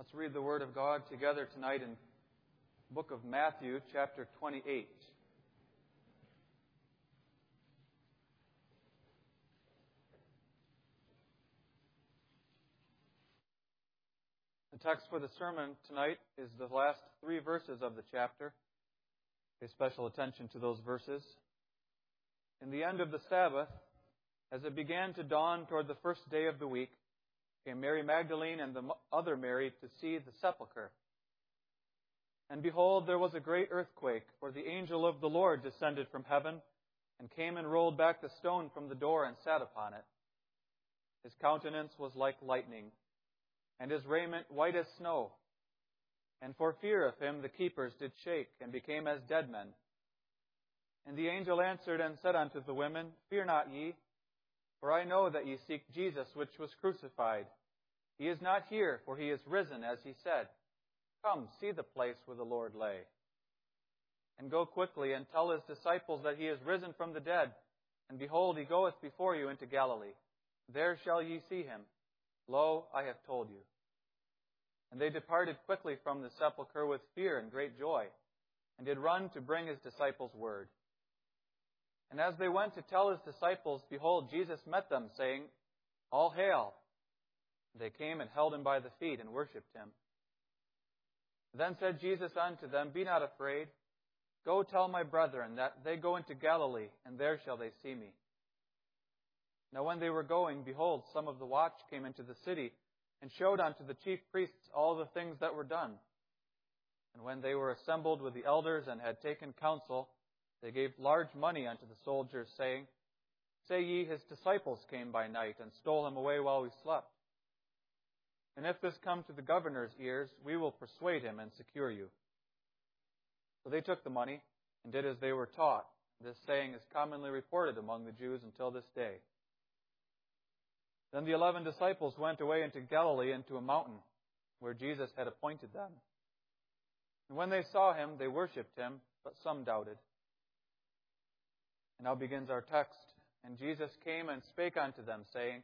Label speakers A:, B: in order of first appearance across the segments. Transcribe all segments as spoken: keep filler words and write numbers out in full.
A: Let's read the Word of God together tonight in the book of Matthew, chapter twenty-eight. The text for the sermon tonight is the last three verses of the chapter. Pay special attention to those verses. In the end of the Sabbath, as it began to dawn toward the first day of the week, came Mary Magdalene and the other Mary to see the sepulchre. And behold, there was a great earthquake, for the angel of the Lord descended from heaven, and came and rolled back the stone from the door and sat upon it. His countenance was like lightning, and his raiment white as snow. And for fear of him the keepers did shake, and became as dead men. And the angel answered and said unto the women, Fear not ye, for I know that ye seek Jesus, which was crucified. He is not here, for he is risen, as he said. Come, see the place where the Lord lay. And go quickly, and tell his disciples that he is risen from the dead. And behold, he goeth before you into Galilee. There shall ye see him. Lo, I have told you. And they departed quickly from the sepulchre with fear and great joy, and did run to bring his disciples word. And as they went to tell his disciples, behold, Jesus met them, saying, All hail! They came and held him by the feet and worshipped him. Then said Jesus unto them, Be not afraid. Go tell my brethren that they go into Galilee, and there shall they see me. Now when they were going, behold, some of the watch came into the city, and showed unto the chief priests all the things that were done. And when they were assembled with the elders and had taken counsel, they gave large money unto the soldiers, saying, Say ye, his disciples came by night, and stole him away while we slept. And if this come to the governor's ears, we will persuade him and secure you. So they took the money, and did as they were taught. This saying is commonly reported among the Jews until this day. Then the eleven disciples went away into Galilee, into a mountain, where Jesus had appointed them. And when they saw him, they worshipped him, but some doubted. And now begins our text. And Jesus came and spake unto them, saying,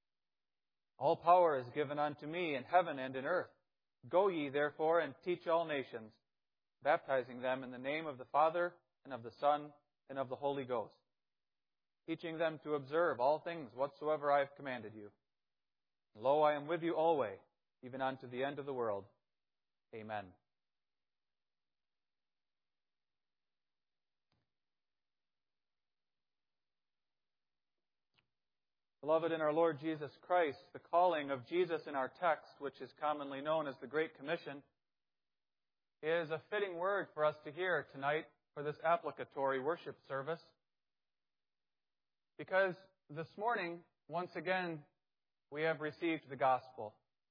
A: All power is given unto me in heaven and in earth. Go ye therefore and teach all nations, baptizing them in the name of the Father, and of the Son, and of the Holy Ghost, teaching them to observe all things whatsoever I have commanded you. And lo, I am with you always, even unto the end of the world. Amen. Beloved in our Lord Jesus Christ, the calling of Jesus in our text, which is commonly known as the Great Commission, is a fitting word for us to hear tonight for this applicatory worship service. Because this morning, once again, we have received the gospel.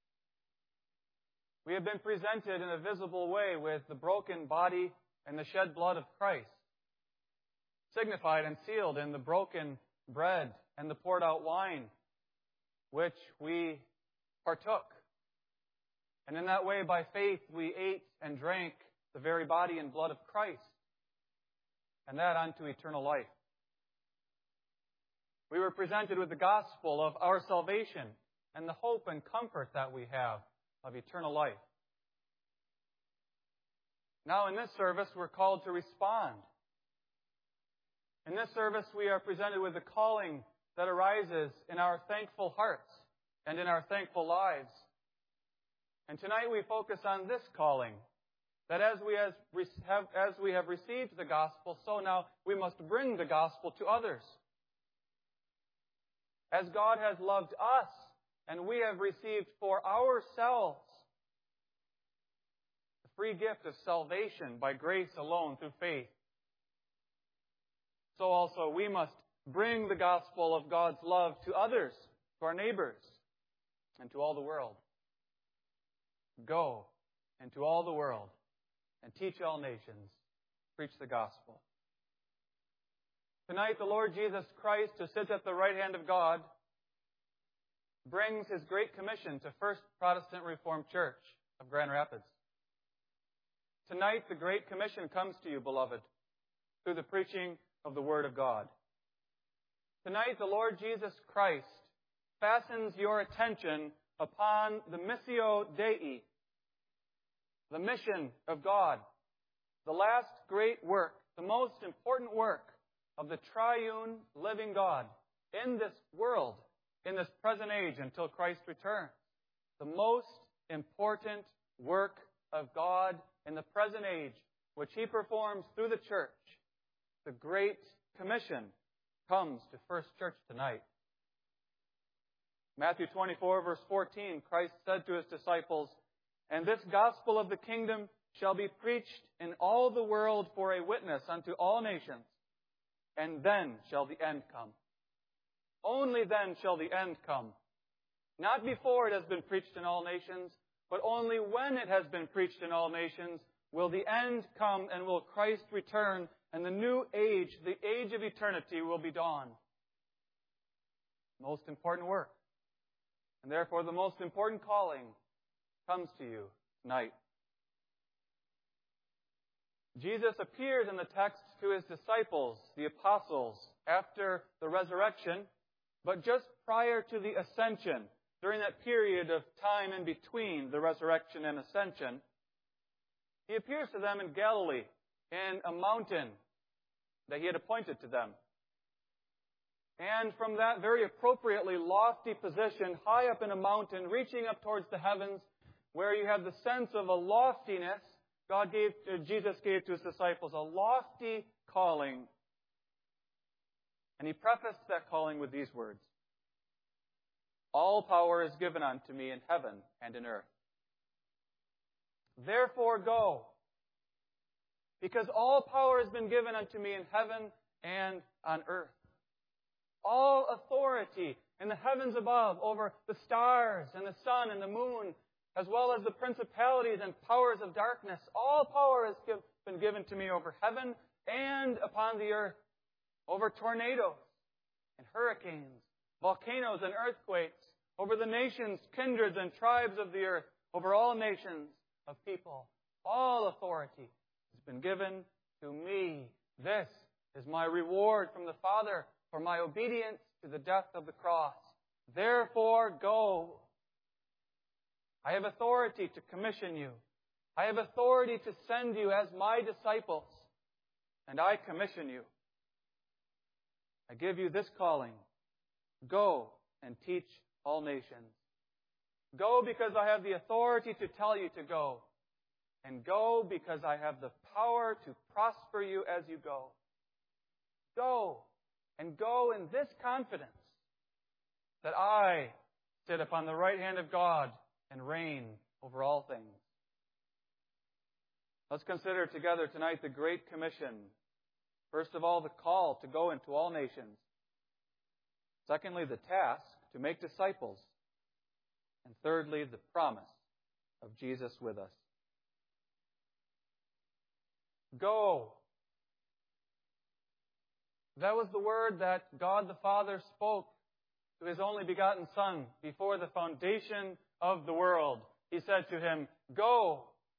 A: We have been presented in a visible way with the broken body and the shed blood of Christ, signified and sealed in the broken bread and the poured out wine, which we partook. And in that way, by faith, we ate and drank the very body and blood of Christ, and that unto eternal life. We were presented with the gospel of our salvation and the hope and comfort that we have of eternal life. Now in this service, we're called to respond. In this service, we are presented with the calling that arises in our thankful hearts and in our thankful lives. And tonight we focus on this calling, that as we have, as we have received the gospel, so now we must bring the gospel to others. As God has loved us, and we have received for ourselves the free gift of salvation by grace alone through faith, so also we must bring the gospel of God's love to others, to our neighbors, and to all the world. Go into all the world and teach all nations, preach the gospel. Tonight, the Lord Jesus Christ, who sits at the right hand of God, brings His Great Commission to First Protestant Reformed Church of Grand Rapids. Tonight, the Great Commission comes to you, beloved, through the preaching of the Word of God. Tonight, the Lord Jesus Christ fastens your attention upon the Missio Dei, the mission of God, the last great work, the most important work of the triune living God in this world, in this present age until Christ returns. The most important work of God in the present age, which He performs through the church. The Great Commission comes to First Church tonight. Matthew twenty-four, verse fourteen, Christ said to His disciples, "And this gospel of the kingdom shall be preached in all the world for a witness unto all nations, and then shall the end come." Only then shall the end come. Not before it has been preached in all nations, but only when it has been preached in all nations will the end come, and will Christ return, and the new age, the age of eternity, will be dawned. Most important work. And therefore the most important calling comes to you tonight. Jesus appears in the text to His disciples, the apostles, after the resurrection, but just prior to the ascension, during that period of time in between the resurrection and ascension, He appears to them in Galilee, in a mountain that He had appointed to them. And from that very appropriately lofty position, high up in a mountain, reaching up towards the heavens, where you have the sense of a loftiness, God gave, uh, Jesus gave to His disciples a lofty calling. And He prefaced that calling with these words: "All power is given unto me in heaven and in earth. Therefore go, because all power has been given unto me in heaven and on earth." All authority in the heavens above over the stars and the sun and the moon, as well as the principalities and powers of darkness. All power has give, been given to me over heaven and upon the earth, over tornadoes and hurricanes, volcanoes and earthquakes, over the nations, kindreds, and tribes of the earth, over all nations of people. All authority has been given to me. This is my reward from the Father for my obedience to the death of the cross. Therefore, go. I have authority to commission you. I have authority to send you as my disciples. And I commission you. I give you this calling. Go and teach all nations. Go because I have the authority to tell you to go. And go because I have the power to prosper you as you go. Go. And go in this confidence that I sit upon the right hand of God and reign over all things. Let's consider together tonight the Great Commission. First of all, the call to go into all nations. Secondly, the task to make disciples. And thirdly, the promise of Jesus with us. Go. That was the word that God the Father spoke to His only begotten Son before the foundation of the world. He said to Him, "Go."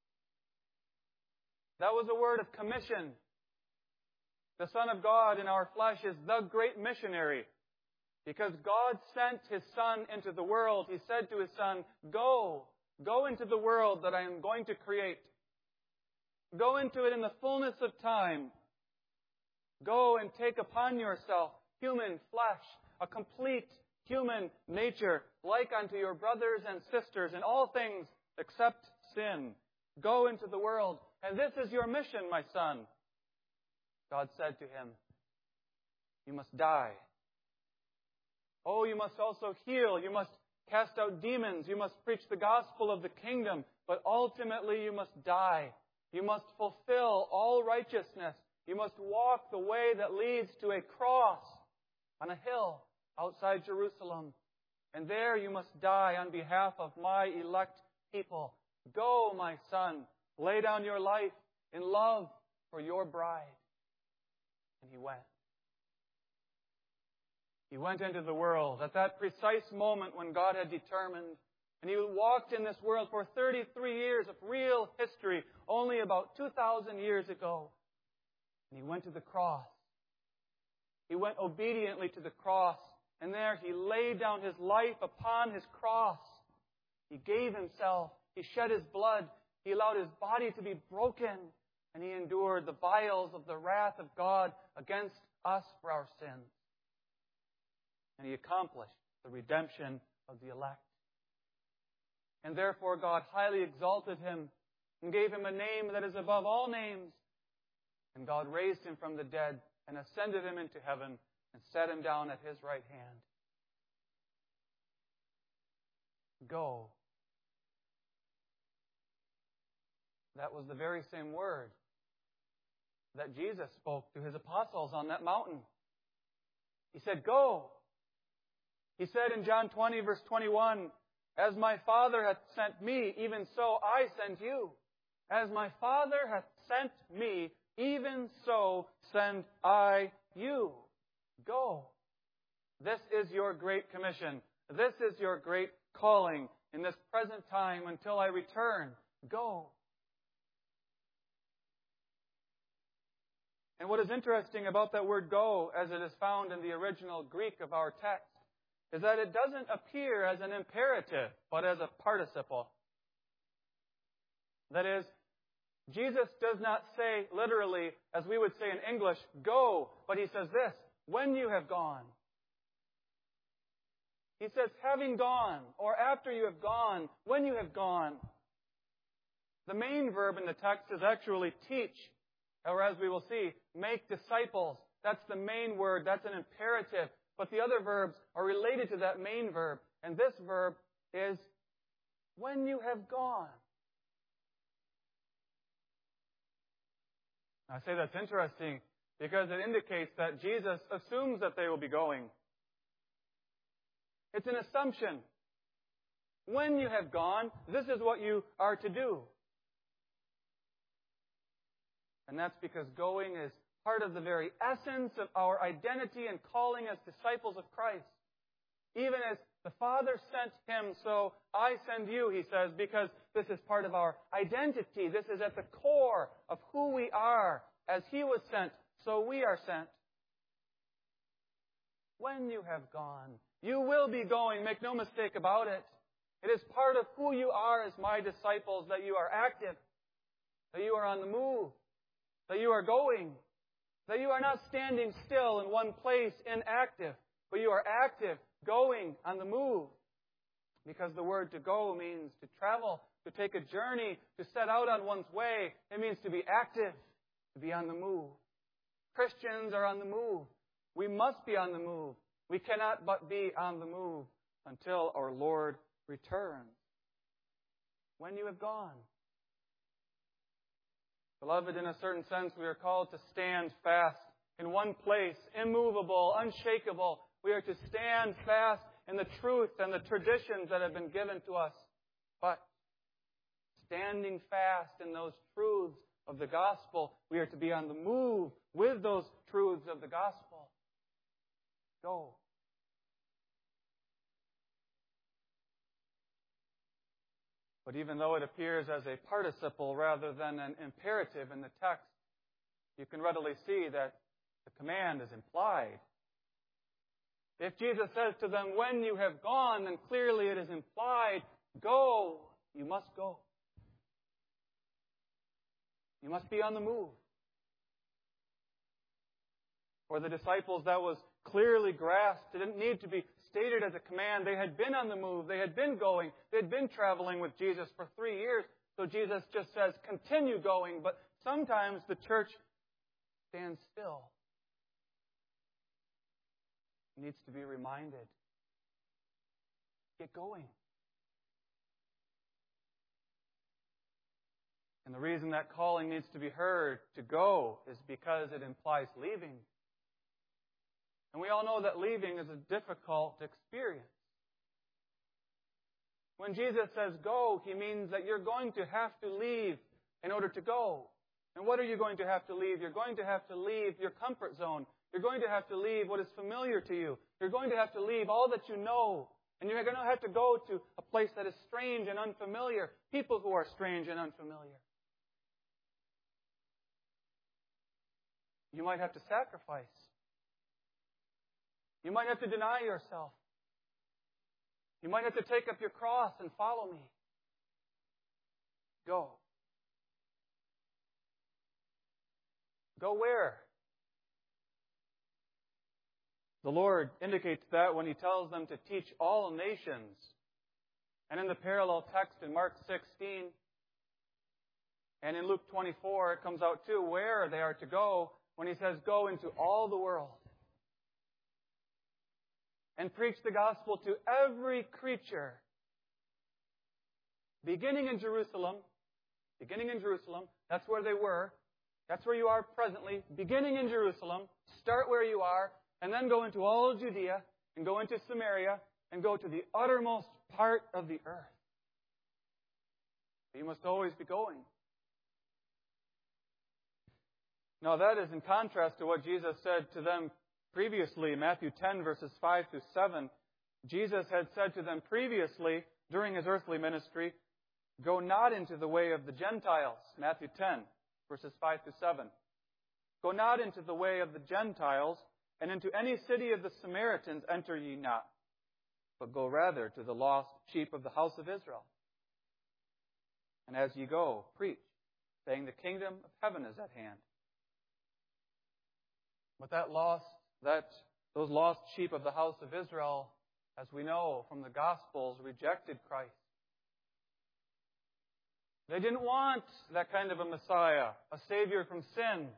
A: That was a word of commission. The Son of God in our flesh is the great missionary. Because God sent His Son into the world, He said to His Son, "Go. Go into the world that I am going to create. Go into it in the fullness of time. Go and take upon yourself human flesh, a complete human nature, like unto your brothers and sisters in all things except sin. Go into the world. And this is your mission, my son." God said to Him, "You must die. Oh, you must also heal. You must cast out demons. You must preach the gospel of the kingdom. But ultimately you must die. You must fulfill all righteousness. You must walk the way that leads to a cross on a hill outside Jerusalem. And there you must die on behalf of my elect people. Go, my son, lay down your life in love for your bride." And He went. He went into the world at that precise moment when God had determined. And He walked in this world for thirty-three years of real history, only about two thousand years ago. And He went to the cross. He went obediently to the cross. And there He laid down His life upon His cross. He gave Himself. He shed His blood. He allowed His body to be broken, and He endured the vials of the wrath of God against us for our sins. And He accomplished the redemption of the elect. And therefore God highly exalted Him and gave Him a name that is above all names. And God raised Him from the dead and ascended Him into heaven and set Him down at His right hand. Go. That was the very same word that Jesus spoke to His apostles on that mountain. He said, go. He said in John twenty, verse twenty-one, as my Father hath sent me, even so I send you. As my Father hath sent me, even so send I you. Go. This is your great commission. This is your great calling in this present time until I return. Go. And what is interesting about that word go, as it is found in the original Greek of our text, is that it doesn't appear as an imperative, but as a participle. That is, Jesus does not say literally, as we would say in English, go, but He says this, when you have gone. He says, having gone, or after you have gone, when you have gone. The main verb in the text is actually teach, or as we will see, make disciples. That's the main word. That's an imperative. But the other verbs are related to that main verb. And this verb is when you have gone. I say that's interesting because it indicates that Jesus assumes that they will be going. It's an assumption. When you have gone, this is what you are to do. And that's because going is part of the very essence of our identity and calling as disciples of Christ. Even as the Father sent Him, so I send you, He says, because this is part of our identity. This is at the core of who we are. As He was sent, so we are sent. When you have gone, you will be going. Make no mistake about it. It is part of who you are as my disciples that you are active, that you are on the move, that you are going, that you are not standing still in one place inactive, but you are active, going, on the move. Because the word to go means to travel, to take a journey, to set out on one's way. It means to be active, to be on the move. Christians are on the move. We must be on the move. We cannot but be on the move until our Lord returns. When you have gone. Beloved, in a certain sense, we are called to stand fast in one place, immovable, unshakable. We are to stand fast in the truth and the traditions that have been given to us. But standing fast in those truths of the gospel, we are to be on the move with those truths of the gospel. Go. But even though it appears as a participle rather than an imperative in the text, you can readily see that the command is implied. If Jesus says to them, when you have gone, then clearly it is implied, go, you must go. You must be on the move. For the disciples, that was clearly grasped. It didn't need to be stated as a command. They had been on the move. They had been going. They had been traveling with Jesus for three years. So Jesus just says, continue going. But sometimes the church stands still. It needs to be reminded. Get going. And the reason that calling needs to be heard to go is because it implies leaving. And we all know that leaving is a difficult experience. When Jesus says go, He means that you're going to have to leave in order to go. And what are you going to have to leave? You're going to have to leave your comfort zone. You're going to have to leave what is familiar to you. You're going to have to leave all that you know. And you're going to have to go to a place that is strange and unfamiliar. People who are strange and unfamiliar. You might have to sacrifice. You might have to deny yourself. You might have to take up your cross and follow me. Go. Go where? The Lord indicates that when He tells them to teach all nations. And in the parallel text in Mark sixteen and in Luke twenty-four, it comes out too where they are to go when He says, go into all the world and preach the gospel to every creature. Beginning in Jerusalem, beginning in Jerusalem, that's where they were. That's where you are presently. Beginning in Jerusalem, start where you are, and then go into all Judea, and go into Samaria, and go to the uttermost part of the earth. You must always be going. Now that is in contrast to what Jesus said to them previously. Matthew ten, verses five through seven. Jesus had said to them previously, during His earthly ministry, go not into the way of the Gentiles. Matthew ten, verses five through seven. Go not into the way of the Gentiles, and into any city of the Samaritans enter ye not, but go rather to the lost sheep of the house of Israel. And as ye go, preach, saying the kingdom of heaven is at hand. But that lost, that those lost sheep of the house of Israel, as we know from the Gospels, rejected Christ. They didn't want that kind of a Messiah, a Savior from sin,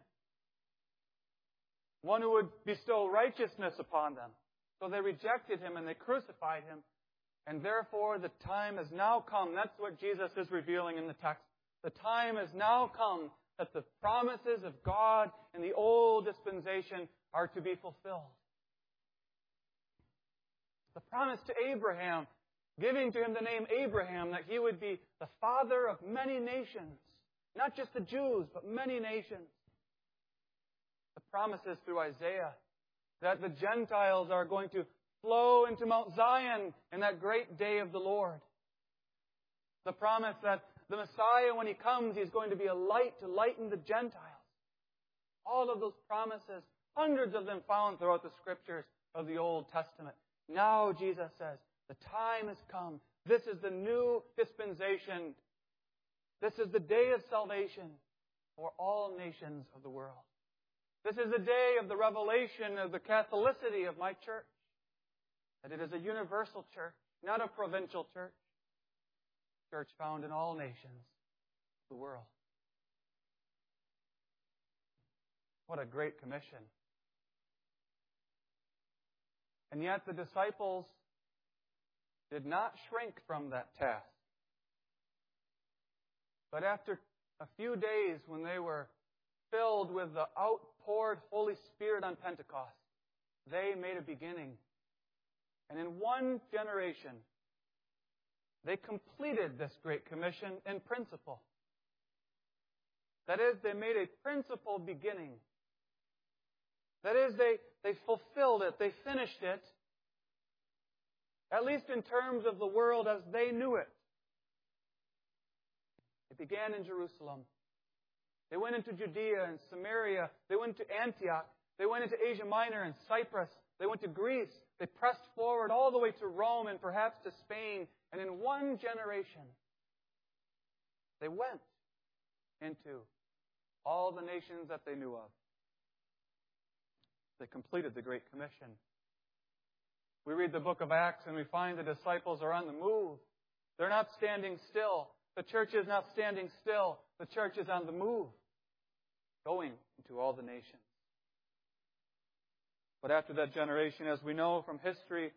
A: one who would bestow righteousness upon them. So they rejected Him and they crucified Him. And therefore the time has now come. That's what Jesus is revealing in the text. The time has now come that the promises of God in the old dispensation are to be fulfilled. The promise to Abraham, giving to him the name Abraham, that he would be the father of many nations. Not just the Jews, but many nations. The promises through Isaiah that the Gentiles are going to flow into Mount Zion in that great day of the Lord. The promise that the Messiah, when He comes, He's going to be a light to lighten the Gentiles. All of those promises, hundreds of them found throughout the Scriptures of the Old Testament. Now, Jesus says, the time has come. This is the new dispensation. This is the day of salvation for all nations of the world. This is the day of the revelation of the Catholicity of my church. That it is a universal church, not a provincial church. Church found in all nations of the world. What a great commission. And yet the disciples did not shrink from that task. But after a few days, when they were filled with the outpoured Holy Spirit on Pentecost, they made a beginning. And in one generation, they completed this Great Commission in principle. That is, they made a principal beginning. That is, they, they fulfilled it, they finished it, at least in terms of the world as they knew it. It began in Jerusalem. They went into Judea and Samaria. They went to Antioch. They went into Asia Minor and Cyprus. They went to Greece. They pressed forward all the way to Rome and perhaps to Spain. And in one generation, they went into all the nations that they knew of. They completed the Great Commission. We read the book of Acts and we find the disciples are on the move. They're not standing still. The church is not standing still. The church is on the move, going into all the nations. But after that generation, as we know from history,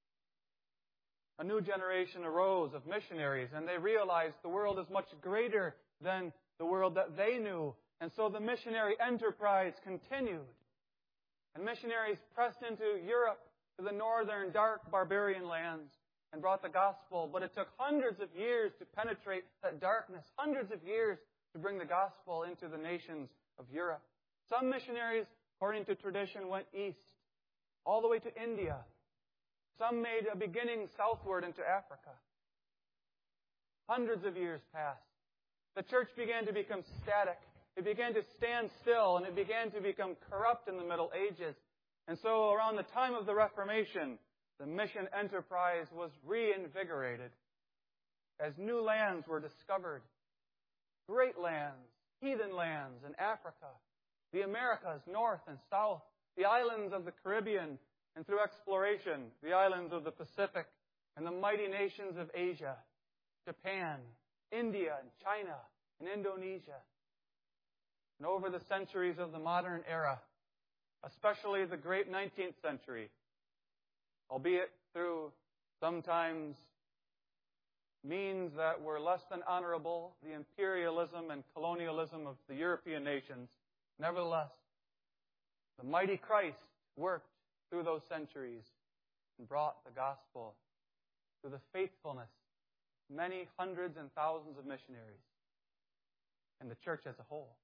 A: a new generation arose of missionaries, and they realized the world is much greater than the world that they knew. And so the missionary enterprise continued. And missionaries pressed into Europe, to the northern, dark, barbarian lands, and brought the gospel. But it took hundreds of years to penetrate that darkness, hundreds of years to bring the gospel into the nations of Europe. Some missionaries, according to tradition, went east, all the way to India. Some made a beginning southward into Africa. Hundreds of years passed. The church began to become static. It began to stand still, and it began to become corrupt in the Middle Ages. And so around the time of the Reformation, the mission enterprise was reinvigorated as new lands were discovered. Great lands, heathen lands in Africa, the Americas, north and south, the islands of the Caribbean, and through exploration, the islands of the Pacific, and the mighty nations of Asia, Japan, India, and China, and Indonesia. And over the centuries of the modern era, especially the great nineteenth century, albeit through sometimes means that were less than honorable, the imperialism and colonialism of the European nations, nevertheless, the mighty Christ worked through those centuries and brought the gospel through the faithfulness of many hundreds and thousands of missionaries and the church as a whole.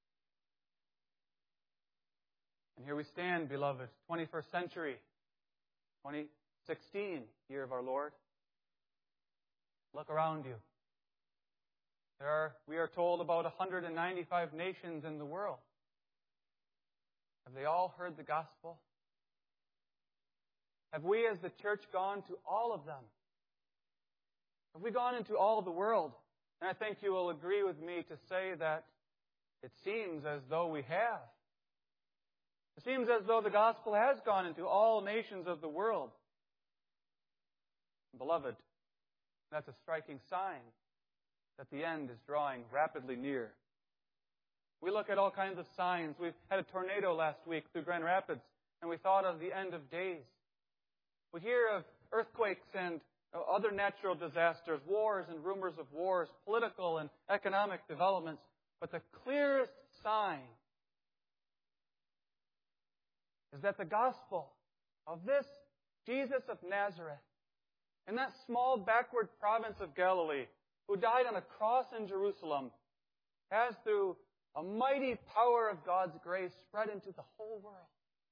A: And here we stand, beloved, twenty-first century, twenty sixteen, year of our Lord. Look around you. There are, we are told, about one hundred ninety-five nations in the world. Have they all heard the gospel? Have we as the church gone to all of them? Have we gone into all the world? And I think you will agree with me to say that it seems as though we have. It seems as though the gospel has gone into all nations of the world. Beloved, that's a striking sign that the end is drawing rapidly near. We look at all kinds of signs. We've had a tornado last week through Grand Rapids, and we thought of the end of days. We hear of earthquakes and other natural disasters, wars and rumors of wars, political and economic developments. But the clearest sign is that the gospel of this Jesus of Nazareth, in that small backward province of Galilee, who died on a cross in Jerusalem, has through a mighty power of God's grace spread into the whole world.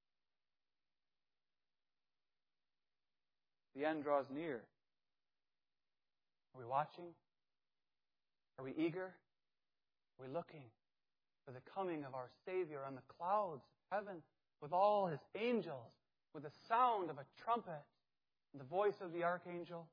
A: The end draws near. Are we watching? Are we eager? Are we looking for the coming of our Savior on the clouds of heaven with all His angels, with the sound of a trumpet and the voice of the archangel?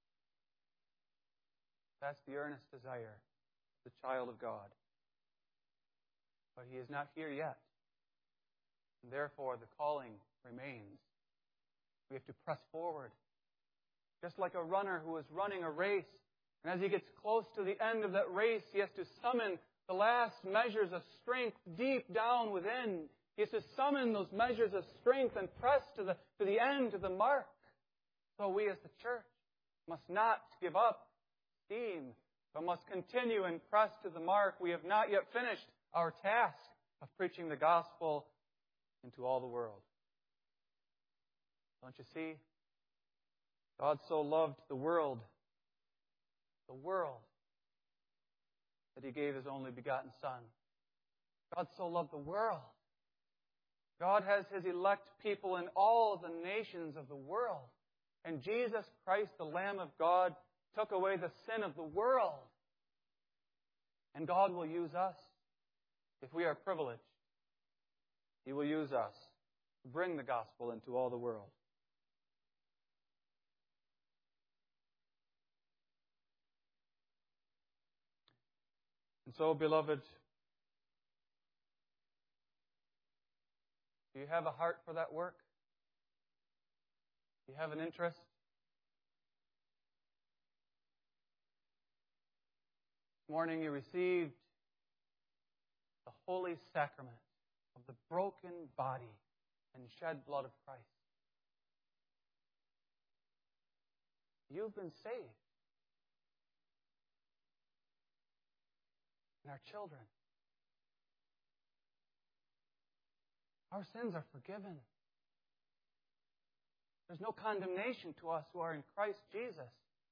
A: That's the earnest desire of the child of God. But He is not here yet. And therefore, the calling remains. We have to press forward. Just like a runner who is running a race. And as he gets close to the end of that race, he has to summon the last measures of strength deep down within. He has to summon those measures of strength and press to the, to the end, to the mark. So we as the church must not give up steam, but must continue and press to the mark. We have not yet finished our task of preaching the gospel into all the world. Don't you see? God so loved the world, the world, that He gave His only begotten Son. God so loved the world. God has His elect people in all the nations of the world. And Jesus Christ, the Lamb of God, took away the sin of the world. And God will use us. If we are privileged, He will use us to bring the gospel into all the world. And so, beloved, do you have a heart for that work? Do you have an interest? This morning you received the holy sacrament of the broken body and shed blood of Christ. You've been saved. And our children. Our sins are forgiven. There's no condemnation to us who are in Christ Jesus.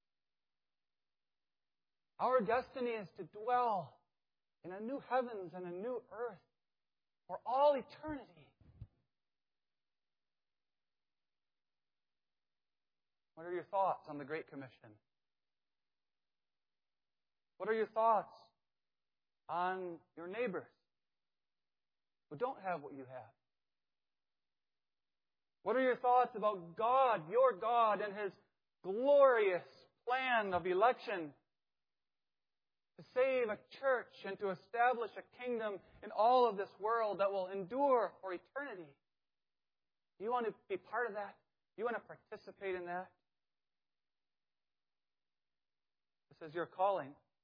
A: Our destiny is to dwell in a new heavens and a new earth for all eternity. What are your thoughts on the Great Commission? What are your thoughts on your neighbors who don't have what you have? What are your thoughts about God, your God, and His glorious plan of election to save a church and to establish a kingdom in all of this world that will endure for eternity. Do you want to be part of that? Do you want to participate in that? This is your calling.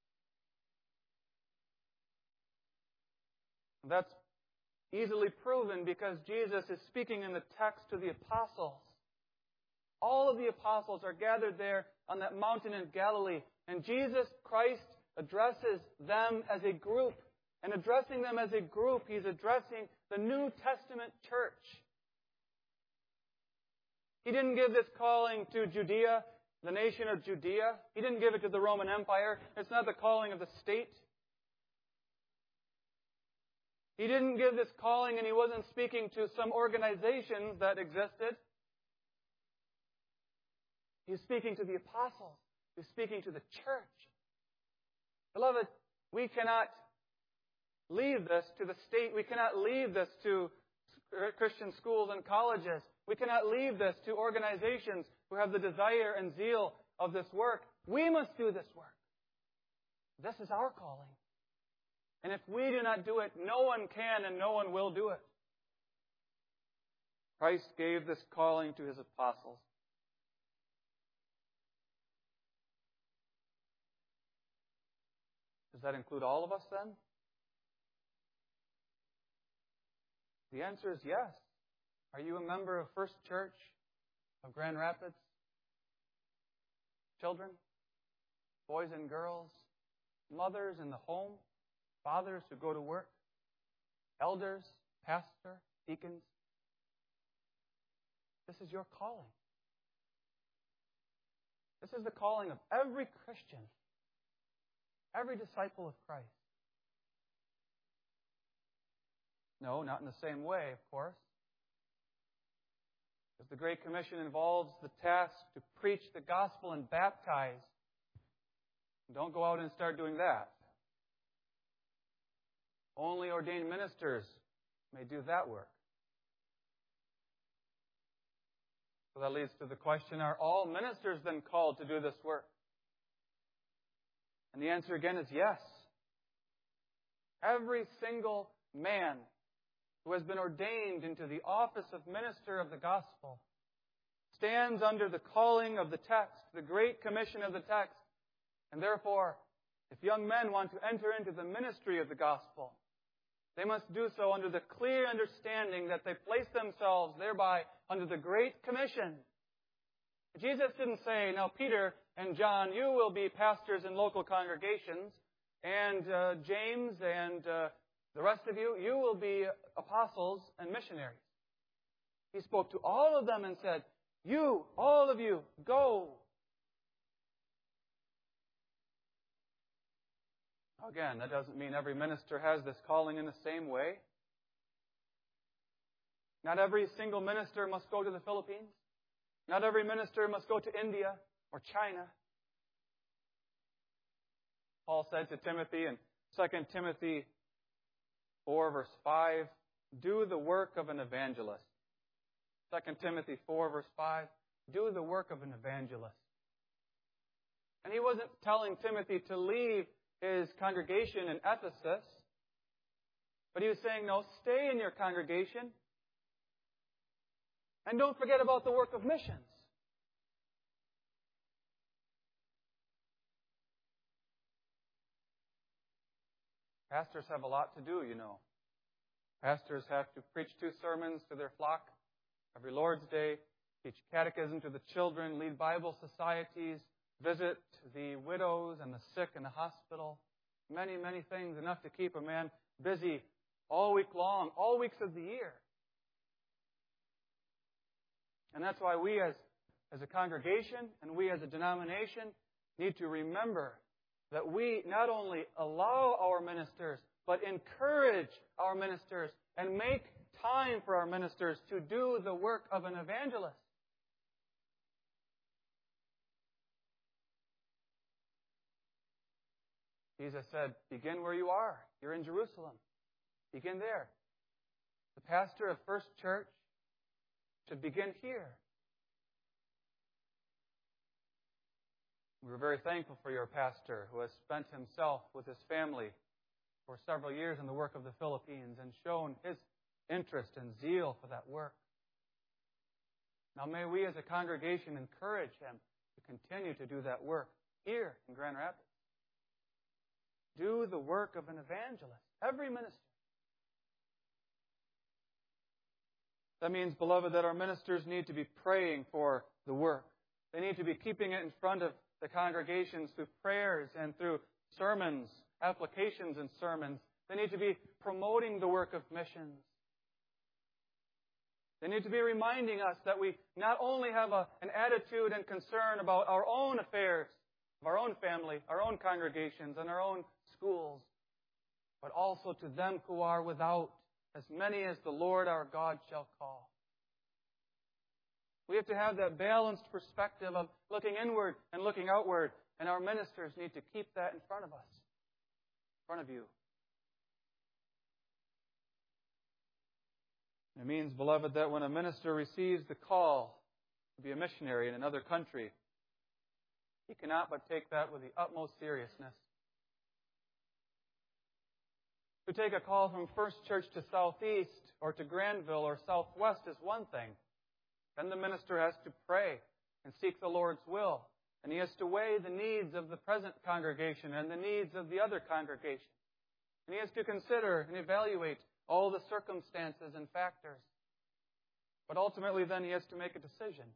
A: That's easily proven because Jesus is speaking in the text to the apostles. All of the apostles are gathered there on that mountain in Galilee, and Jesus Christ addresses them as a group. And addressing them as a group, He's addressing the New Testament church. He didn't give this calling to Judea, the nation of Judea. He didn't give it to the Roman Empire. It's not the calling of the state. He didn't give this calling, and He wasn't speaking to some organizations that existed. He's speaking to the apostles. He's speaking to the church. Beloved, we cannot leave this to the state. We cannot leave this to Christian schools and colleges. We cannot leave this to organizations who have the desire and zeal of this work. We must do this work. This is our calling. And if we do not do it, no one can and no one will do it. Christ gave this calling to His apostles. Does that include all of us then? The answer is yes. Are you a member of First Church of Grand Rapids? Children, boys and girls, mothers in the home, fathers who go to work, elders, pastor, deacons. This is your calling. This is the calling of every Christian, every disciple of Christ. No, not in the same way, of course. Because the Great Commission involves the task to preach the gospel and baptize. Don't go out and start doing that. Only ordained ministers may do that work. So that leads to the question, are all ministers then called to do this work? And the answer again is yes. Every single man who has been ordained into the office of minister of the gospel stands under the calling of the text, the Great Commission of the text. And therefore, if young men want to enter into the ministry of the gospel, they must do so under the clear understanding that they place themselves thereby under the Great Commission. Jesus didn't say, now Peter and John, you will be pastors in local congregations, and uh, James and uh, the rest of you, you will be apostles and missionaries. He spoke to all of them and said, you, all of you, go. Again, that doesn't mean every minister has this calling in the same way. Not every single minister must go to the Philippines. Not every minister must go to India or China. Paul said to Timothy in Second Timothy four, verse five, do the work of an evangelist. Second Timothy four, verse five, do the work of an evangelist. And he wasn't telling Timothy to leave his congregation in Ephesus, but he was saying, no, stay in your congregation and don't forget about the work of missions. Pastors have a lot to do, you know. Pastors have to preach two sermons to their flock every Lord's Day, teach catechism to the children, lead Bible societies, visit the widows and the sick in the hospital. Many, many things, enough to keep a man busy all week long, all weeks of the year. And that's why we as, as a congregation and we as a denomination need to remember that we not only allow our ministers, but encourage our ministers and make time for our ministers to do the work of an evangelist. Jesus said, begin where you are. You're in Jerusalem. Begin there. The pastor of First Church should begin here. We're very thankful for your pastor who has spent himself with his family for several years in the work of the Philippines and shown his interest and zeal for that work. Now may we as a congregation encourage him to continue to do that work here in Grand Rapids. Do the work of an evangelist, every minister. That means, beloved, that our ministers need to be praying for the work. They need to be keeping it in front of the congregations through prayers and through sermons, applications and sermons. They need to be promoting the work of missions. They need to be reminding us that we not only have a, an attitude and concern about our own affairs, of our own family, our own congregations, and our own schools, but also to them who are without, as many as the Lord our God shall call. We have to have that balanced perspective of looking inward and looking outward, and our ministers need to keep that in front of us, in front of you. It means, beloved, that when a minister receives the call to be a missionary in another country, he cannot but take that with the utmost seriousness. To take a call from First Church to Southeast or to Granville or Southwest is one thing. Then the minister has to pray and seek the Lord's will. And he has to weigh the needs of the present congregation and the needs of the other congregation. And he has to consider and evaluate all the circumstances and factors. But ultimately then he has to make a decision.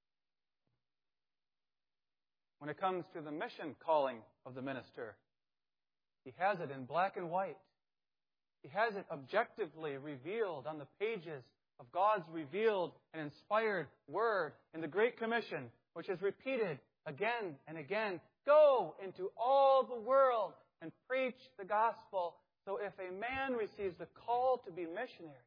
A: When it comes to the mission calling of the minister, he has it in black and white. He has it objectively revealed on the pages of God's revealed and inspired Word in the Great Commission, which is repeated again and again. Go into all the world and preach the gospel. So if a man receives the call to be missionary,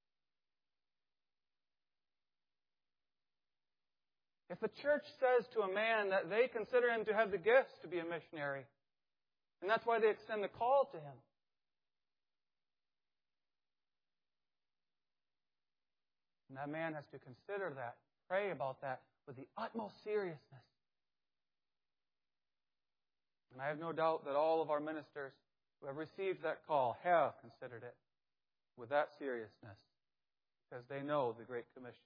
A: if the church says to a man that they consider him to have the gifts to be a missionary, and that's why they extend the call to him, and that man has to consider that, pray about that with the utmost seriousness. And I have no doubt that all of our ministers who have received that call have considered it with that seriousness, because they know the Great Commission.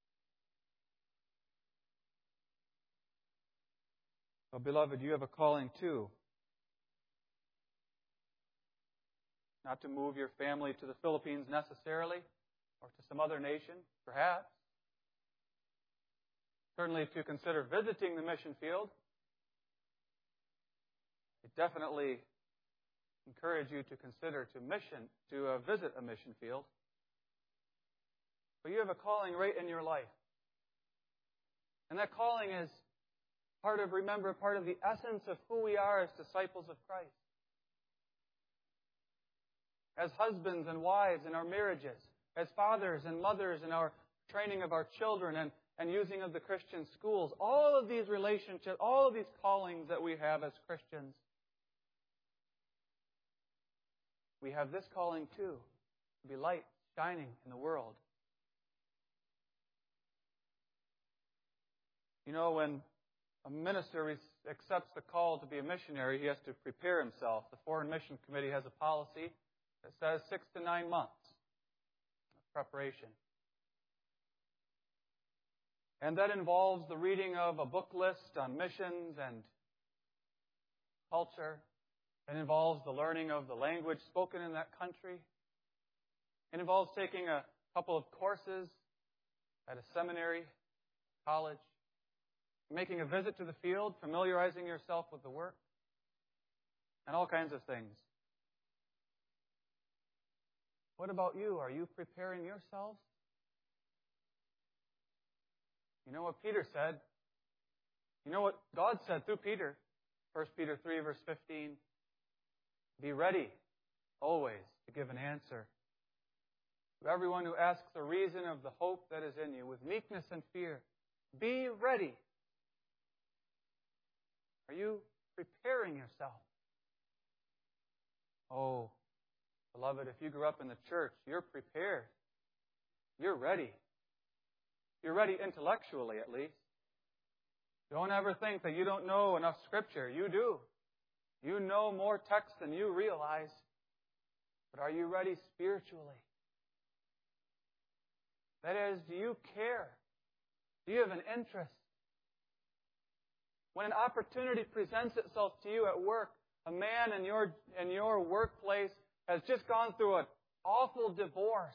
A: Well, beloved, you have a calling too. Not to move your family to the Philippines necessarily, or to some other nation, perhaps. Certainly to consider visiting the mission field. I definitely encourage you to consider to mission, to uh, visit a mission field. But you have a calling right in your life. And that calling is part of, remember, part of the essence of who we are as disciples of Christ. As husbands and wives in our marriages, as fathers and mothers in our training of our children and, and using of the Christian schools, all of these relationships, all of these callings that we have as Christians, we have this calling too, to be light shining in the world. You know, when a minister accepts the call to be a missionary, he has to prepare himself. The Foreign Mission Committee has a policy that says six to nine months of preparation. And that involves the reading of a book list on missions and culture. It involves the learning of the language spoken in that country. It involves taking a couple of courses at a seminary, college, making a visit to the field, familiarizing yourself with the work, and all kinds of things. What about you? Are you preparing yourselves? You know what Peter said? You know what God said through Peter? First Peter three, verse fifteen. Be ready, always, to give an answer to everyone who asks the reason of the hope that is in you, with meekness and fear. Be ready. Are you preparing yourself? Oh, beloved, if you grew up in the church, you're prepared. You're ready. You're ready intellectually, at least. Don't ever think that you don't know enough Scripture. You do. You know more text than you realize. But are you ready spiritually? That is, do you care? Do you have an interest? When an opportunity presents itself to you at work, a man in your, in your workplace has just gone through an awful divorce.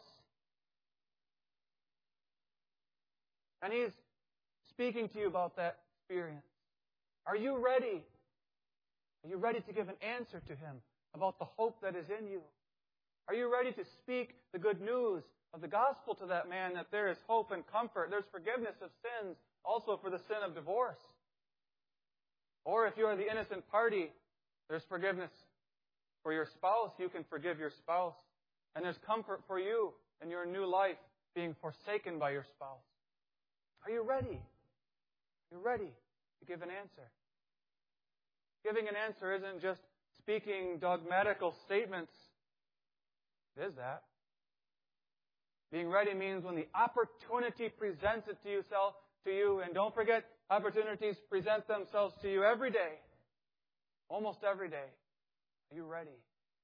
A: And he's speaking to you about that experience. Are you ready? Are you ready to give an answer to him about the hope that is in you? Are you ready to speak the good news of the gospel to that man, that there is hope and comfort, there's forgiveness of sins, also for the sin of divorce? Or if you are the innocent party, there's forgiveness for your spouse. You can forgive your spouse. And there's comfort for you in your new life being forsaken by your spouse. Are you ready? Are you ready to give an answer? Giving an answer isn't just speaking dogmatical statements. It is that. Being ready means when the opportunity presents it to yourself, to you, and don't forget, opportunities present themselves to you every day. Almost every day. Are you ready?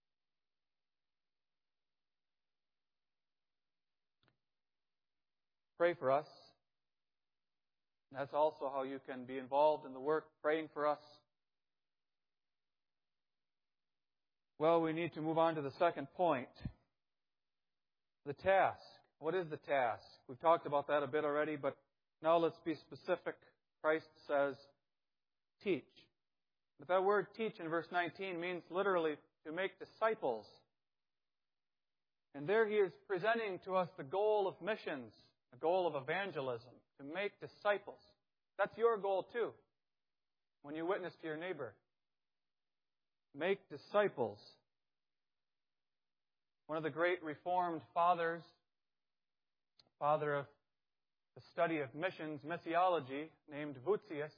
A: Pray for us. That's also how you can be involved in the work, praying for us. Well, we need to move on to the second point. The task. What is the task? We've talked about that a bit already, but now let's be specific. Christ says, teach. But that word teach in verse nineteen means literally to make disciples. And there he is presenting to us the goal of missions, the goal of evangelism, to make disciples. That's your goal too, when you witness to your neighbor. Make disciples. One of the great Reformed fathers, father of the study of missions, missiology, named Voetius,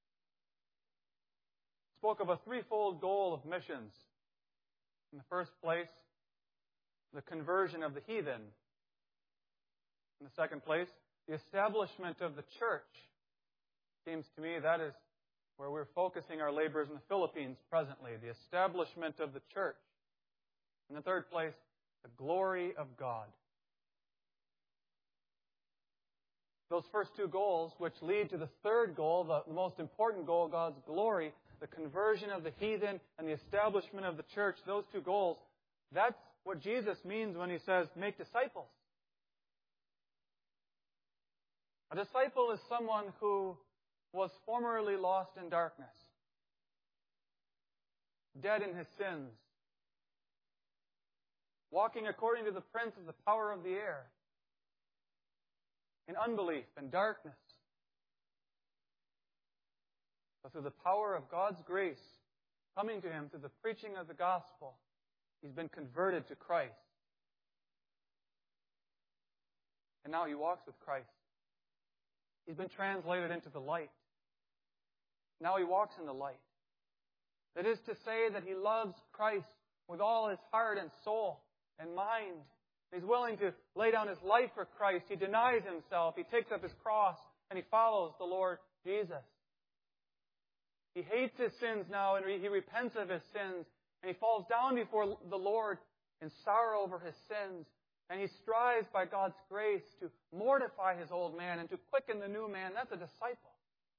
A: spoke of a threefold goal of missions. In the first place, the conversion of the heathen. In the second place, the establishment of the church. Seems to me that is where we're focusing our labors in the Philippines presently, the establishment of the church. In the third place, the glory of God. Those first two goals, which lead to the third goal, the, the most important goal, God's glory, the conversion of the heathen and the establishment of the church, those two goals, that's what Jesus means when he says, make disciples. A disciple is someone who was formerly lost in darkness, dead in his sins, walking according to the prince of the power of the air, in unbelief and darkness. But through the power of God's grace coming to him through the preaching of the gospel, he's been converted to Christ. And now he walks with Christ. He's been translated into the light. Now he walks in the light. That is to say that he loves Christ with all his heart and soul and mind. He's willing to lay down his life for Christ. He denies himself. He takes up his cross and he follows the Lord Jesus. He hates his sins now and he repents of his sins. And he falls down before the Lord in sorrow over his sins. And he strives by God's grace to mortify his old man and to quicken the new man. That's a disciple.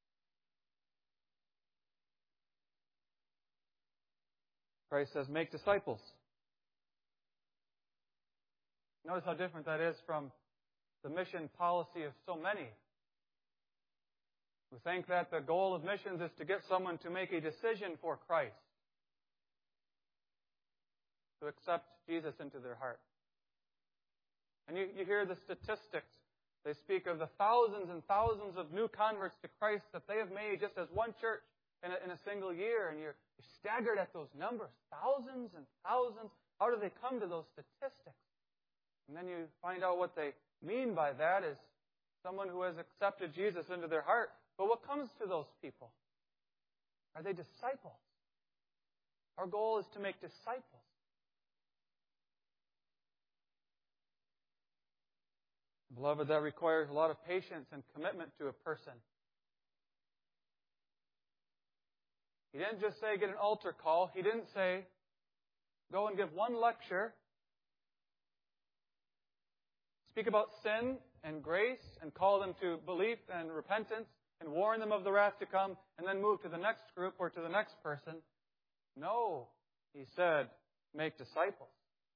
A: Christ says, make disciples. Notice how different that is from the mission policy of so many who think that the goal of missions is to get someone to make a decision for Christ, to accept Jesus into their heart. And you, you hear the statistics. They speak of the thousands and thousands of new converts to Christ that they have made just as one church in a, in a single year. And you're, you're staggered at those numbers. Thousands and thousands. How do they come to those statistics? And then you find out what they mean by that is someone who has accepted Jesus into their heart. But what comes to those people? Are they disciples? Our goal is to make disciples. Beloved, that requires a lot of patience and commitment to a person. He didn't just say get an altar call. He didn't say go and give one lecture, speak about sin and grace and call them to belief and repentance and warn them of the wrath to come and then move to the next group or to the next person. No, he said, make disciples.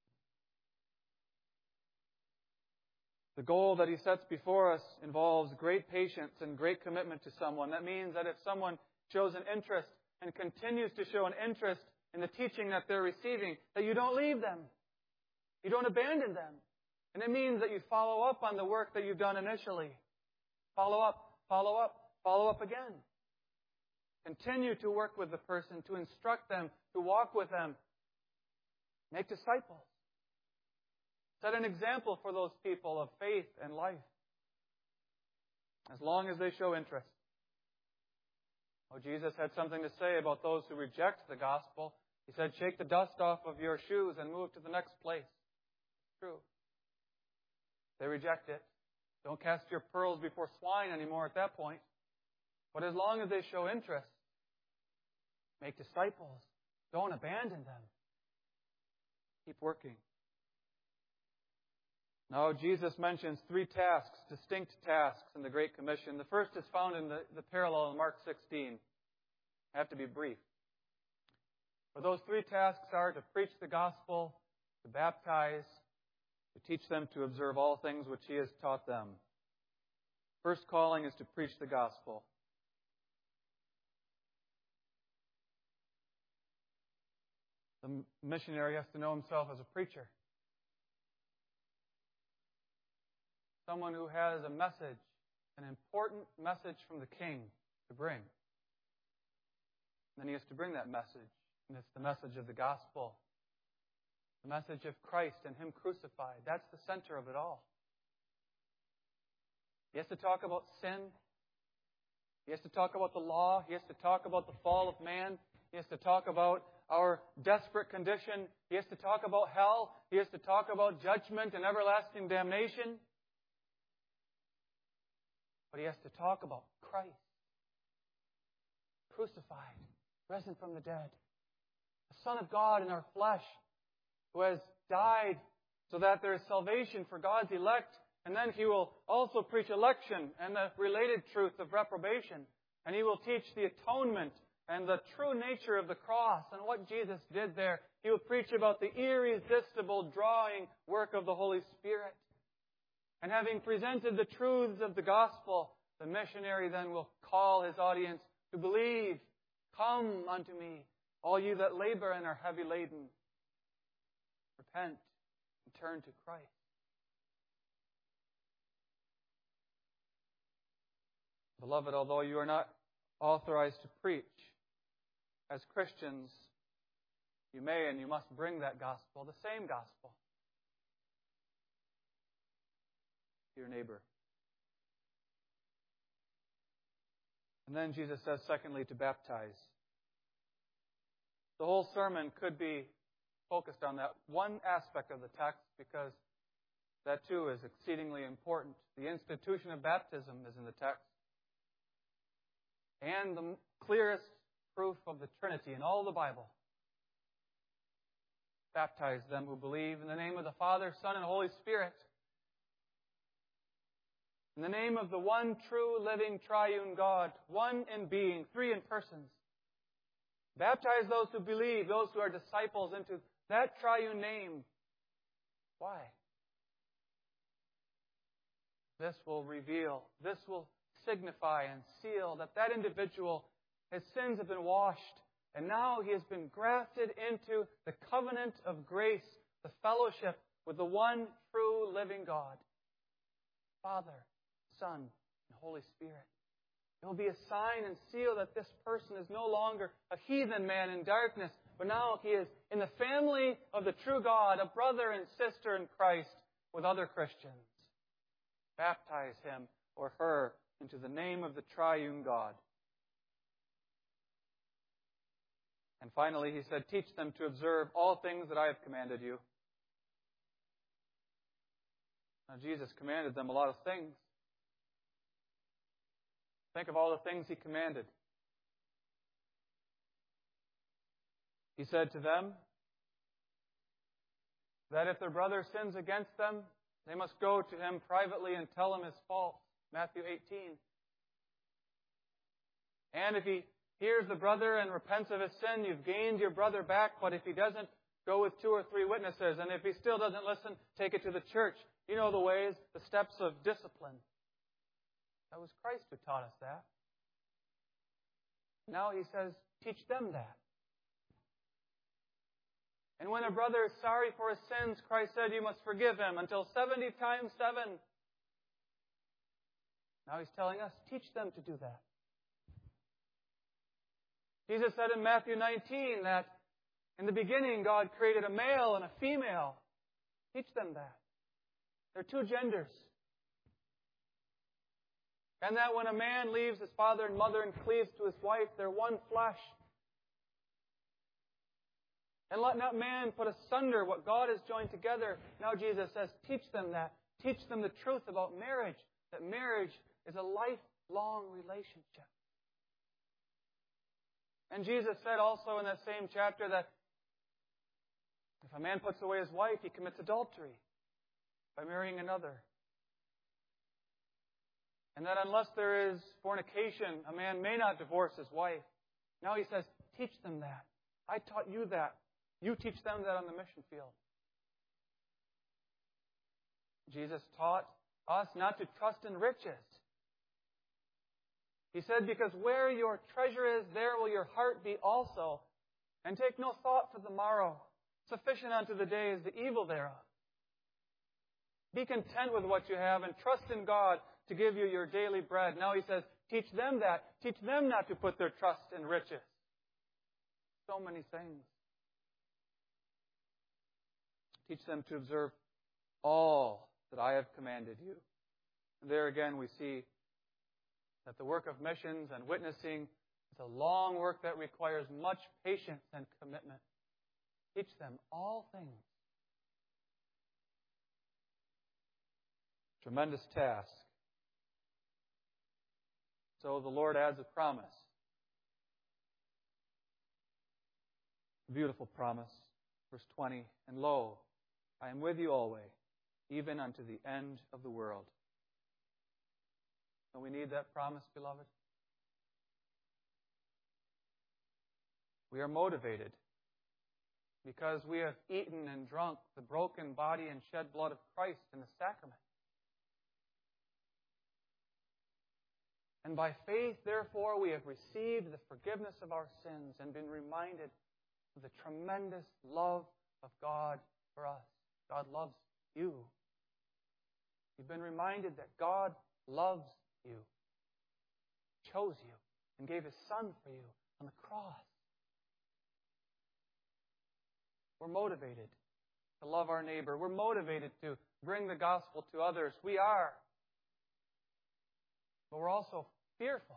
A: The goal that he sets before us involves great patience and great commitment to someone. That means that if someone shows an interest and continues to show an interest in the teaching that they're receiving, that you don't leave them. You don't abandon them. And it means that you follow up on the work that you've done initially. Follow up, follow up, follow up again. Continue to work with the person, to instruct them, to walk with them. Make disciples. Set an example for those people of faith and life. As long as they show interest. Oh, Jesus had something to say about those who reject the gospel. He said, shake the dust off of your shoes and move to the next place. True. They reject it. Don't cast your pearls before swine anymore at that point. But as long as they show interest, make disciples. Don't abandon them. Keep working. Now, Jesus mentions three tasks, distinct tasks in the Great Commission. The first is found in the, the parallel in Mark sixteen. I have to be brief. But those three tasks are to preach the gospel, to baptize, to teach them to observe all things which he has taught them. First calling is to preach the gospel. The missionary has to know himself as a preacher. Someone who has a message, an important message from the King to bring. And then he has to bring that message. And it's the message of the gospel. The message of Christ and Him crucified. That's the center of it all. He has to talk about sin. He has to talk about the law. He has to talk about the fall of man. He has to talk about our desperate condition. He has to talk about hell. He has to talk about judgment and everlasting damnation. But he has to talk about Christ, crucified, risen from the dead, the Son of God in our flesh, who has died so that there is salvation for God's elect. And then he will also preach election and the related truth of reprobation. And he will teach the atonement and the true nature of the cross and what Jesus did there. He will preach about the irresistible drawing work of the Holy Spirit. And having presented the truths of the gospel, the missionary then will call his audience to believe. Come unto me, all you that labor and are heavy laden. Repent and turn to Christ. Beloved, although you are not authorized to preach, as Christians, you may and you must bring that gospel, the same gospel, to your neighbor. And then Jesus says, secondly, to baptize. The whole sermon could be focused on that one aspect of the text because that too is exceedingly important. The institution of baptism is in the text. And the clearest proof of the Trinity in all the Bible. Baptize them who believe in the name of the Father, Son, and Holy Spirit. In the name of the one true, living, triune God, one in being, three in persons. Baptize those who believe, those who are disciples, into that triune name. Why? This will reveal, this will signify and seal that that individual, his sins have been washed, and now he has been grafted into the covenant of grace, the fellowship with the one true living God, Father, Son, and Holy Spirit. It will be a sign and seal that this person is no longer a heathen man in darkness, but now he is in the family of the true God, a brother and sister in Christ with other Christians. Baptize him or her into the name of the triune God. And finally, he said, teach them to observe all things that I have commanded you. Now, Jesus commanded them a lot of things. Think of all the things he commanded. He said to them that if their brother sins against them, they must go to him privately and tell him his fault. Matthew eighteen. And if he hears the brother and repents of his sin, you've gained your brother back. But if he doesn't, go with two or three witnesses. And if he still doesn't listen, take it to the church. You know the ways, the steps of discipline. That was Christ who taught us that. Now he says, teach them that. And when a brother is sorry for his sins, Christ said, you must forgive him until seventy times seven. Now he's telling us, teach them to do that. Jesus said in Matthew nineteen that in the beginning God created a male and a female. Teach them that. They're two genders. And that when a man leaves his father and mother and cleaves to his wife, they're one flesh. And let not man put asunder what God has joined together. Now Jesus says, teach them that. Teach them the truth about marriage. That marriage is a lifelong relationship. And Jesus said also in that same chapter that if a man puts away his wife, he commits adultery by marrying another. And that unless there is fornication, a man may not divorce his wife. Now he says, teach them that. I taught you that. You teach them that on the mission field. Jesus taught us not to trust in riches. He said, because where your treasure is, there will your heart be also. And take no thought for the morrow. Sufficient unto the day is the evil thereof. Be content with what you have and trust in God to give you your daily bread. Now he says, teach them that. Teach them not to put their trust in riches. So many things. Teach them to observe all that I have commanded you. And there again we see that the work of missions and witnessing is a long work that requires much patience and commitment. Teach them all things. Tremendous task. So the Lord adds a promise. A beautiful promise. Verse twenty, and lo, I am with you always, even unto the end of the world. Don't we need that promise, beloved? We are motivated because we have eaten and drunk the broken body and shed blood of Christ in the sacrament. And by faith, therefore, we have received the forgiveness of our sins and been reminded of the tremendous love of God for us. God loves you. You've been reminded that God loves you, chose you, and gave His Son for you on the cross. We're motivated to love our neighbor. We're motivated to bring the gospel to others. We are. But we're also fearful.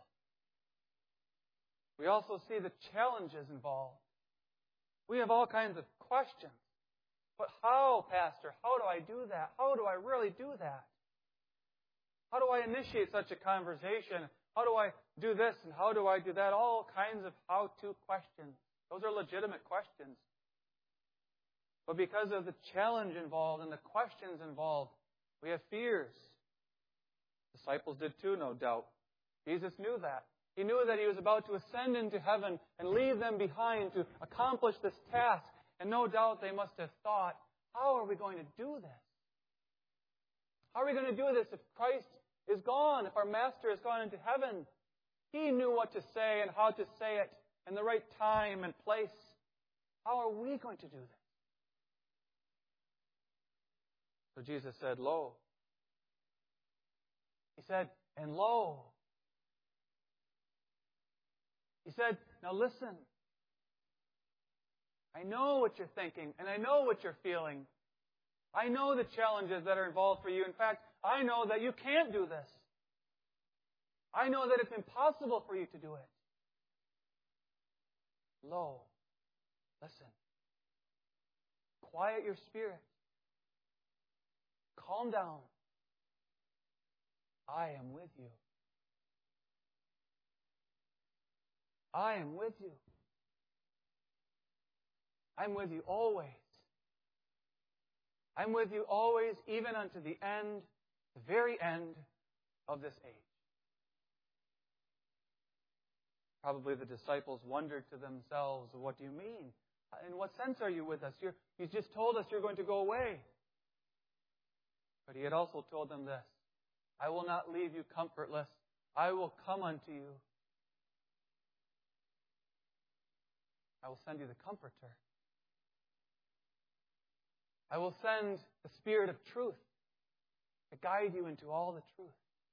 A: We also see the challenges involved. We have all kinds of questions. But how, Pastor? How do I do that? How do I really do that? How do I initiate such a conversation? How do I do this and how do I do that? All kinds of how-to questions. Those are legitimate questions. But because of the challenge involved and the questions involved, we have fears. Disciples did too, no doubt. Jesus knew that. He knew that He was about to ascend into heaven and leave them behind to accomplish this task. And no doubt they must have thought, how are we going to do this? How are we going to do this if Christ is gone, if our Master has gone into heaven? He knew what to say and how to say it in the right time and place. How are we going to do this? So Jesus said, lo. He said, and lo. He said, now listen. I know what you're thinking, and I know what you're feeling. I know the challenges that are involved for you. In fact, I know that you can't do this. I know that it's impossible for you to do it. Lo, listen. Quiet your spirit. Calm down. I am with you. I am with you. I'm with you always. I'm with you always, even unto the end, the very end of this age. Probably the disciples wondered to themselves, what do you mean? In what sense are you with us? You're, you just told us you're going to go away. But he had also told them this, I will not leave you comfortless. I will come unto you. I will send you the Comforter. I will send the Spirit of truth to guide you into all the truth.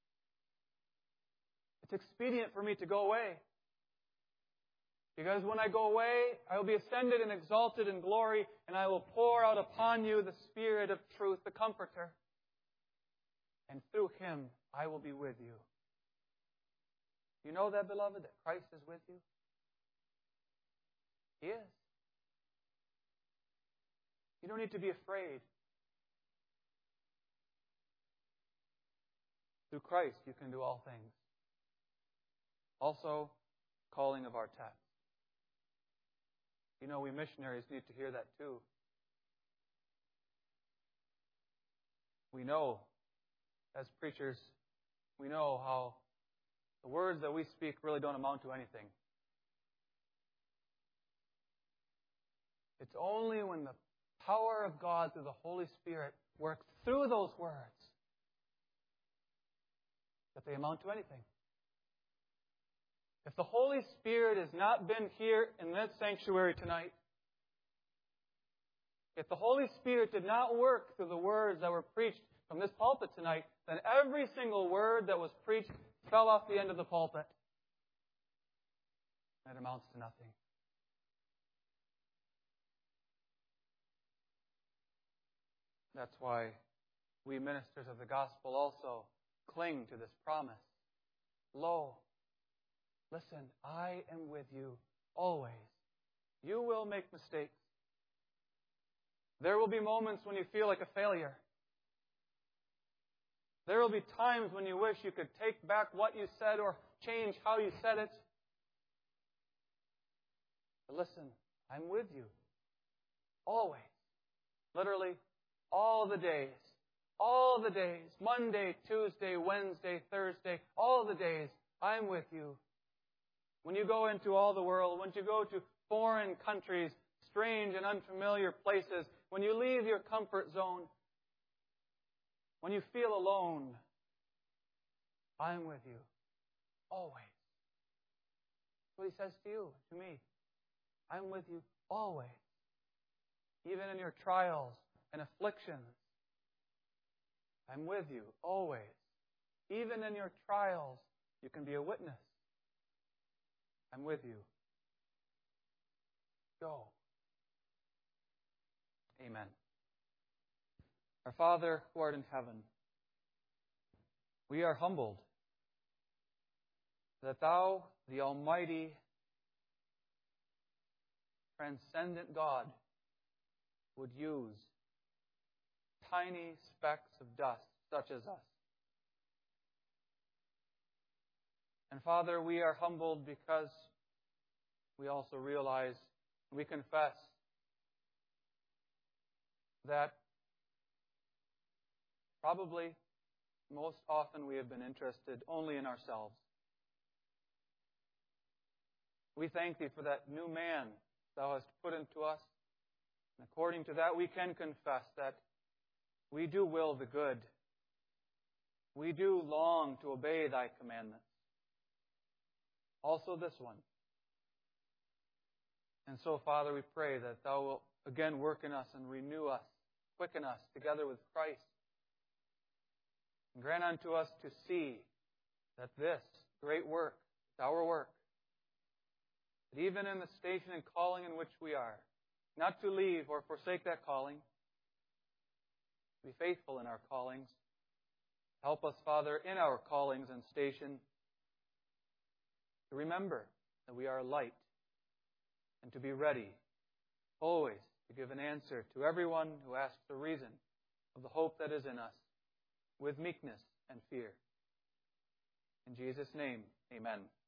A: It's expedient for me to go away. Because when I go away, I will be ascended and exalted in glory, and I will pour out upon you the Spirit of truth, the Comforter. And through Him, I will be with you. You know that, beloved, that Christ is with you? He is. You don't need to be afraid. Through Christ, you can do all things. Also, calling of our text. You know, we missionaries need to hear that too. We know, as preachers, we know how the words that we speak really don't amount to anything. It's only when the power of God through the Holy Spirit works through those words that they amount to anything. If the Holy Spirit has not been here in this sanctuary tonight, if the Holy Spirit did not work through the words that were preached from this pulpit tonight, then every single word that was preached fell off the end of the pulpit. And it amounts to nothing. That's why we ministers of the gospel also cling to this promise. Lo, listen, I am with you always. You will make mistakes. There will be moments when you feel like a failure. There will be times when you wish you could take back what you said or change how you said it. But listen, I'm with you always. Literally, all the days. All the days. Monday, Tuesday, Wednesday, Thursday. All the days. I'm with you. When you go into all the world, when you go to foreign countries, strange and unfamiliar places, when you leave your comfort zone, when you feel alone, I'm with you. Always. That's what He says to you, to me. I'm with you always. Even in your trials and afflictions, I'm with you always. Even in your trials, you can be a witness. I'm with you. Go. Amen. Our Father, who art in heaven, we are humbled that Thou, the Almighty, transcendent God, would use tiny specks of dust such as us. And Father, we are humbled because we also realize, we confess that probably most often we have been interested only in ourselves. We thank Thee for that new man Thou hast put into us. And according to that, we can confess that we do will the good. We do long to obey Thy commandments. Also this one. And so, Father, we pray that Thou will again work in us and renew us, quicken us together with Christ. And grant unto us to see that this great work is our work. That even in the station and calling in which we are, not to leave or forsake that calling, to be faithful in our callings. Help us, Father, in our callings and station, to remember that we are light and to be ready, always to give an answer to everyone who asks the reason of the hope that is in us, with meekness and fear. In Jesus' name, amen.